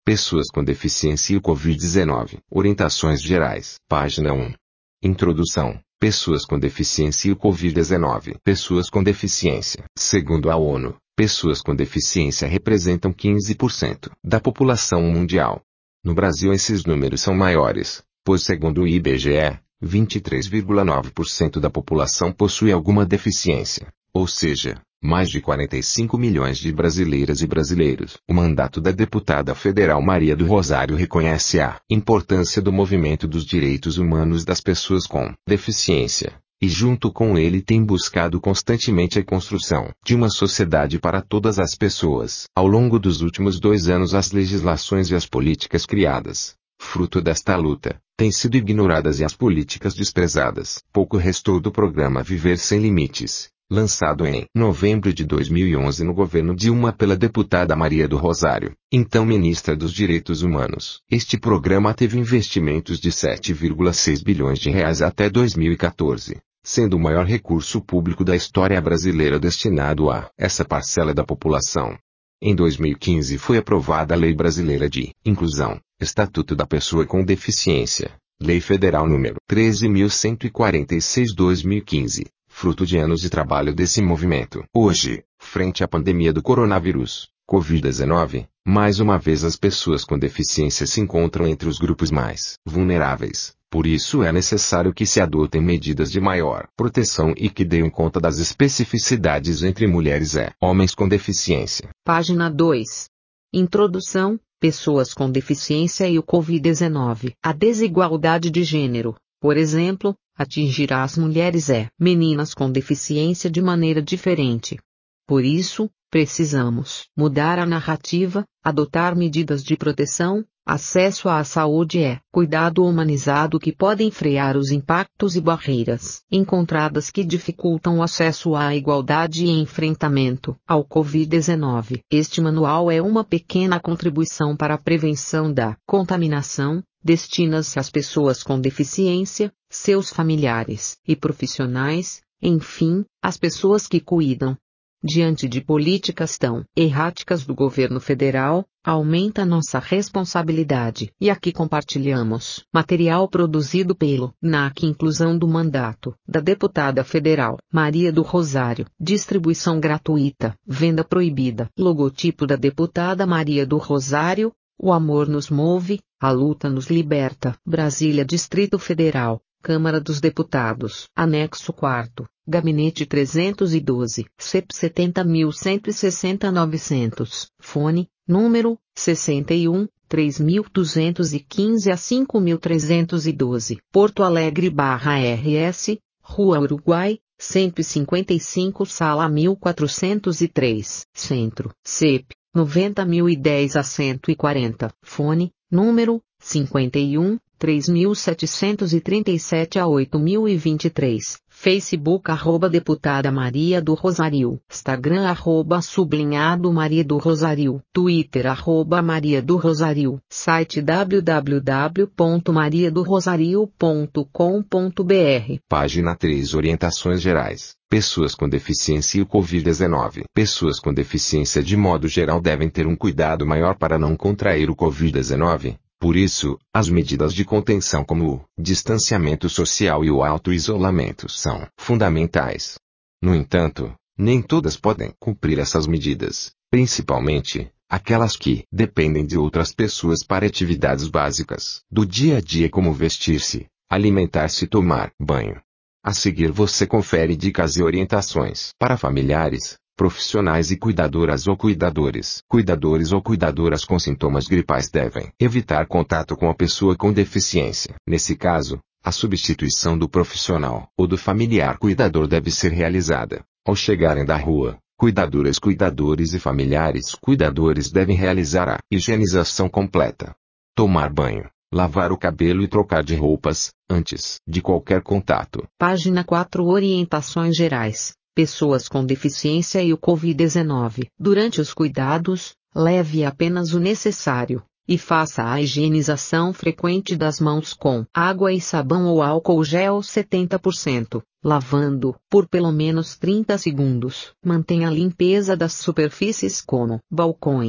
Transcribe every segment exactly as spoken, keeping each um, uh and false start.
Pessoas com deficiência e o covid dezenove. Orientações gerais. Página um. Introdução. Pessoas com deficiência e o covid dezenove. Pessoas com deficiência. Segundo a ONU, pessoas com deficiência representam quinze por cento da população mundial. No Brasil esses números são maiores, pois segundo o I B G E, vinte e três vírgula nove por cento da população possui alguma deficiência, ou seja, mais de quarenta e cinco milhões de brasileiras e brasileiros. O mandato da deputada federal Maria do Rosário reconhece a importância do movimento dos direitos humanos das pessoas com deficiência, e junto com ele tem buscado constantemente a construção de uma sociedade para todas as pessoas. Ao longo dos últimos dois anos as legislações e as políticas criadas, fruto desta luta, têm sido ignoradas e as políticas desprezadas. Pouco restou do programa Viver Sem Limites, lançado em novembro de dois mil e onze no governo Dilma pela deputada Maria do Rosário, então ministra dos Direitos Humanos. Este programa teve investimentos de sete vírgula seis bilhões de reais até dois mil e quatorze, sendo o maior recurso público da história brasileira destinado a essa parcela da população. Em dois mil e quinze foi aprovada a Lei Brasileira de Inclusão, Estatuto da Pessoa com Deficiência, Lei Federal número treze mil cento e quarenta e seis barra dois mil e quinze. Fruto de anos de trabalho desse movimento. Hoje, frente à pandemia do coronavírus, covid dezenove, mais uma vez as pessoas com deficiência se encontram entre os grupos mais vulneráveis. Por isso é necessário que se adotem medidas de maior proteção e que deem conta das especificidades entre mulheres e homens com deficiência. Página dois. Introdução, pessoas com deficiência e o covid dezenove. A desigualdade de gênero, por exemplo, atingirá as mulheres e meninas com deficiência de maneira diferente. Por isso, precisamos mudar a narrativa, adotar medidas de proteção, acesso à saúde e cuidado humanizado que podem frear os impactos e barreiras encontradas que dificultam o acesso à igualdade e enfrentamento ao covid dezenove. Este manual é uma pequena contribuição para a prevenção da contaminação, destina-se às pessoas com deficiência, seus familiares e profissionais, enfim, às pessoas que cuidam. Diante de políticas tão erráticas do governo federal, aumenta nossa responsabilidade. E aqui compartilhamos material produzido pelo N A C Inclusão do mandato da deputada federal Maria do Rosário. Distribuição gratuita, venda proibida. Logotipo da deputada Maria do Rosário. O amor nos move, a luta nos liberta. Brasília, Distrito Federal, Câmara dos Deputados. Anexo quarto, Gabinete trezentos e doze, C E P setenta mil cento e sessenta novecentos. Fone, número, sessenta e um, três mil duzentos e quinze a cinco mil trezentos e doze. Porto Alegre barra R S, Rua Uruguai, cento e cinquenta e cinco, Sala mil quatrocentos e três. Centro, C E P, noventa mil e dez a cento e quarenta. Fone, número, cinquenta e um, três mil setecentos e trinta e sete a oito mil e vinte e três. Facebook arroba deputada Maria do Rosário. Instagram arroba sublinhado Maria do Rosário. Twitter arroba Maria do Rosário. Site w w w ponto maria do rosário ponto com ponto b r. Página três. Orientações gerais. Pessoas com deficiência e o covid dezenove. Pessoas com deficiência de modo geral devem ter um cuidado maior para não contrair o covid dezenove. Por isso, as medidas de contenção como o distanciamento social e o auto-isolamento são fundamentais. No entanto, nem todas podem cumprir essas medidas, principalmente aquelas que dependem de outras pessoas para atividades básicas do dia a dia como vestir-se, alimentar-se e tomar banho. A seguir você confere dicas e orientações para familiares, profissionais e cuidadoras ou cuidadores. Cuidadores ou cuidadoras com sintomas gripais devem evitar contato com a pessoa com deficiência. Nesse caso, a substituição do profissional ou do familiar cuidador deve ser realizada. Ao chegarem da rua, cuidadoras, cuidadores e familiares cuidadores devem realizar a higienização completa. Tomar banho, lavar o cabelo e trocar de roupas, antes de qualquer contato. Página quatro. Orientações gerais. Pessoas com deficiência e o covid dezenove. Durante os cuidados, leve apenas o necessário, e faça a higienização frequente das mãos com água e sabão ou álcool gel setenta por cento, lavando por pelo menos trinta segundos. Mantenha a limpeza das superfícies como balcões,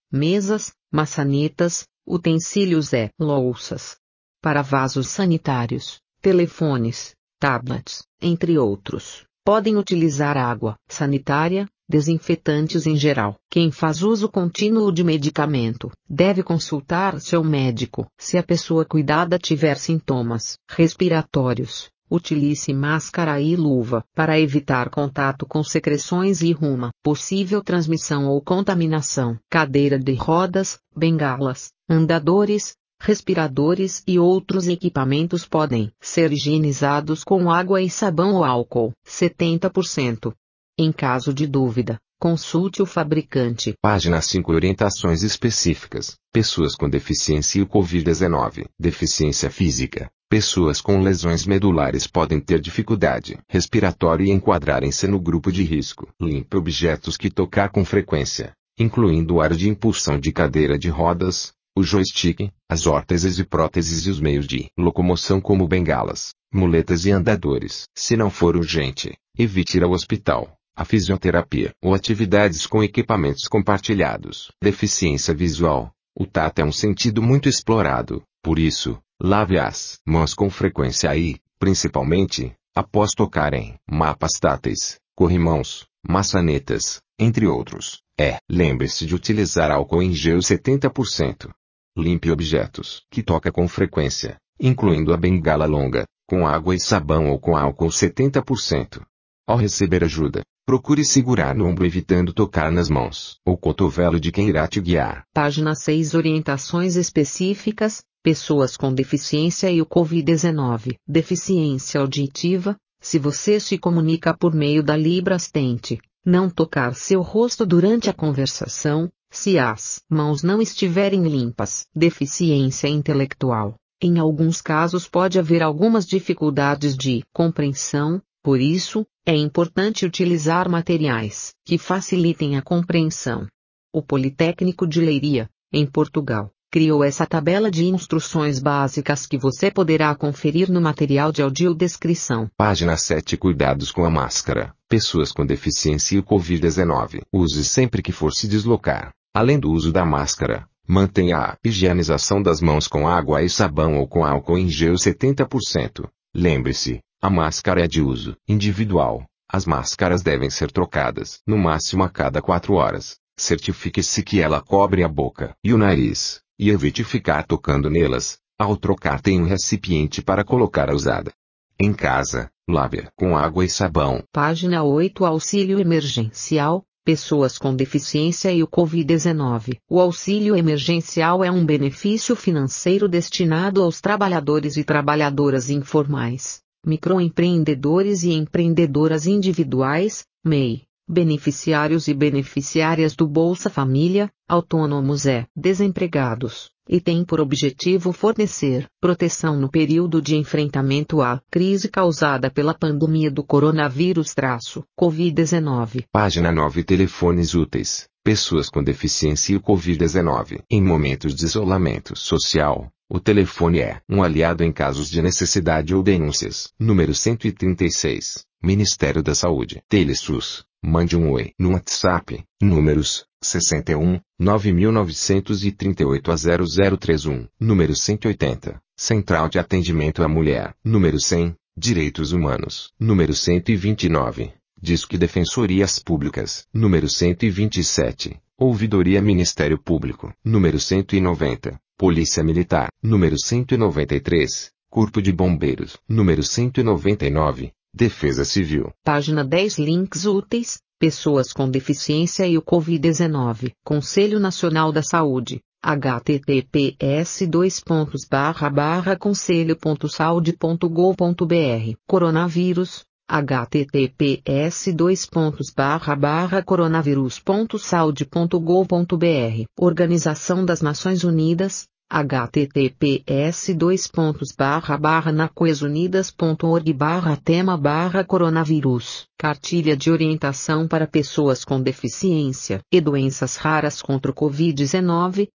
mesas, maçanetas, utensílios e louças. Para vasos sanitários, telefones, tablets, entre outros, podem utilizar água sanitária, desinfetantes em geral. Quem faz uso contínuo de medicamento deve consultar seu médico. Se a pessoa cuidada tiver sintomas respiratórios, utilize máscara e luva para evitar contato com secreções e uma possível transmissão ou contaminação. Cadeira de rodas, bengalas, andadores, respiradores e outros equipamentos podem ser higienizados com água e sabão ou álcool setenta por cento. Em caso de dúvida, consulte o fabricante. Página cinco. Orientações específicas. Pessoas com deficiência e o covid dezenove. Deficiência física. Pessoas com lesões medulares podem ter dificuldade respiratória e enquadrarem-se no grupo de risco. Limpe objetos que tocar com frequência, incluindo o ar de impulsão de cadeira de rodas, o joystick, as órteses e próteses e os meios de locomoção como bengalas, muletas e andadores. Se não for urgente, evite ir ao hospital, a fisioterapia ou atividades com equipamentos compartilhados. Deficiência visual. O tato é um sentido muito explorado, por isso, lave as mãos com frequência e, principalmente, após tocar em mapas táteis, corrimãos, maçanetas, entre outros. É, lembre-se de utilizar álcool em gel setenta por cento. Limpe objetos que toca com frequência, incluindo a bengala longa, com água e sabão ou com álcool setenta por cento. Ao receber ajuda, procure segurar no ombro evitando tocar nas mãos ou cotovelo de quem irá te guiar. Página seis. Orientações específicas. Pessoas com deficiência e o covid dezenove. Deficiência auditiva. Se você se comunica por meio da Libras, tente não tocar seu rosto durante a conversação, se as mãos não estiverem limpas. Deficiência intelectual. Em alguns casos pode haver algumas dificuldades de compreensão, por isso, é importante utilizar materiais que facilitem a compreensão. O Politécnico de Leiria, em Portugal, criou essa tabela de instruções básicas que você poderá conferir no material de audiodescrição. Página sete. Cuidados com a máscara. Pessoas com deficiência e o covid dezenove. Use sempre que for se deslocar. Além do uso da máscara, mantenha a higienização das mãos com água e sabão ou com álcool em gel setenta por cento. Lembre-se, a máscara é de uso individual. As máscaras devem ser trocadas no máximo a cada quatro horas. Certifique-se que ela cobre a boca e o nariz, e evite ficar tocando nelas. Ao trocar, tenha um recipiente para colocar a usada. Em casa, lave-a com água e sabão. Página oito. Auxílio emergencial. Pessoas com deficiência e o covid dezenove. O auxílio emergencial é um benefício financeiro destinado aos trabalhadores e trabalhadoras informais, microempreendedores e empreendedoras individuais, M E I, beneficiários e beneficiárias do Bolsa Família, autônomos e desempregados, e tem por objetivo fornecer proteção no período de enfrentamento à crise causada pela pandemia do coronavírus-covid dezenove. Página nove. Telefones úteis. Pessoas com deficiência e o covid dezenove. Em momentos de isolamento social, o telefone é um aliado em casos de necessidade ou denúncias. Número cento e trinta e seis. Ministério da Saúde. Telesus. Mande um oi no WhatsApp. Números sessenta e um, nove mil novecentos e trinta e oito a zero zero trinta e um. Número cento e oitenta. Central de Atendimento à Mulher. Número cem. Direitos Humanos. Número cento e vinte e nove. Disque Defensorias Públicas. Número cento e vinte e sete. Ouvidoria Ministério Público. Número cento e noventa. Polícia Militar. Número cento e noventa e três. Corpo de Bombeiros. Número cento e noventa e nove. Defesa Civil. Página dez. Links úteis. Pessoas com deficiência e o covid dezenove. Conselho Nacional da Saúde. https dois pontos barra barra conselho ponto saude ponto gov ponto br. Coronavírus. https dois pontos barra barra coronavírus ponto saude ponto gov ponto br. Organização das Nações Unidas. https dois pontos barra barra nacoesunidas ponto org barra tema barra coronavírus. Cartilha de orientação para pessoas com deficiência e doenças raras contra o covid dezenove.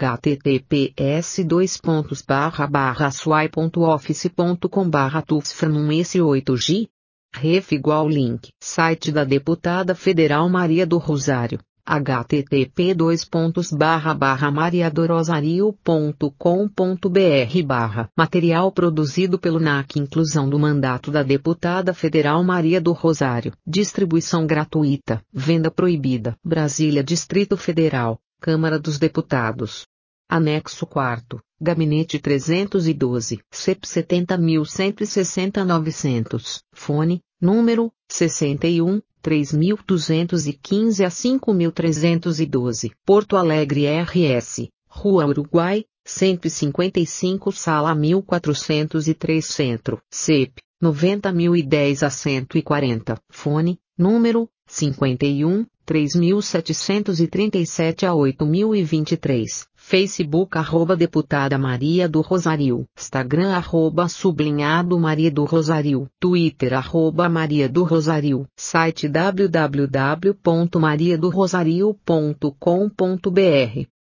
https dois pontos barra barra suai ponto office ponto com barra tufsfranum s oito g. Ref igual link. Site da deputada federal Maria do Rosário. h t t p dois pontos barra barra mariadorosario ponto com ponto b r barra Material produzido pelo N A C Inclusão do mandato da deputada federal Maria do Rosário. Distribuição gratuita. Venda proibida. Brasília, Distrito Federal. Câmara dos Deputados. Anexo quarto. Gabinete trezentos e doze. C E P setenta mil cento e sessenta novecentos. Fone, número, sessenta e um, três mil duzentos e quinze a cinco mil trezentos e doze. Porto Alegre R S. Rua Uruguai, cento e cinquenta e cinco, Sala mil quatrocentos e três Centro. C E P, noventa mil e dez a cento e quarenta. Fone, número, cinquenta e um, três mil setecentos e trinta e sete a oito mil e vinte e três. Facebook arroba Deputada Maria do Rosário. Instagram arroba sublinhado Maria do Rosário. Twitter arroba Maria do Rosário. Site w w w ponto maria do rosario ponto com ponto b r.